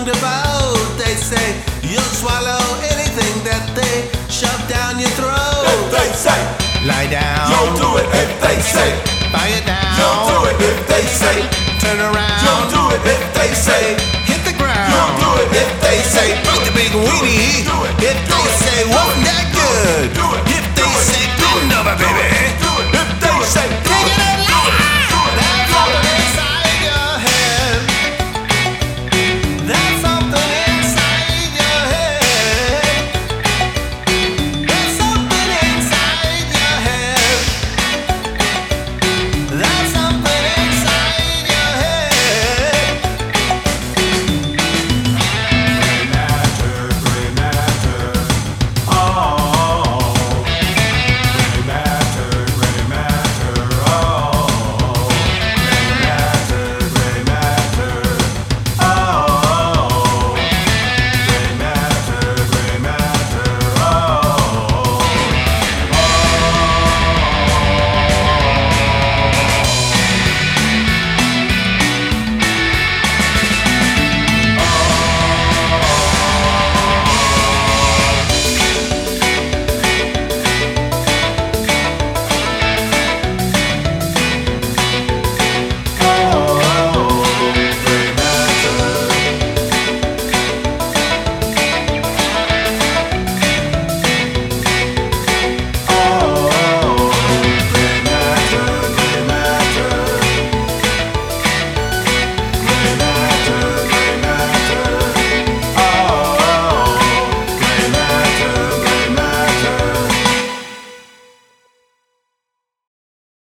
talking about. They say you'll swallow anything that they shove down your throat. If they say lie down, you'll do it. If they say buy it down, you'll do it. If they say turn around, you'll do it. If they say hit the ground, you'll do it. If they say eat the big weenie. If they say wasn't that good, if they say bend over, baby. If they say take it alive.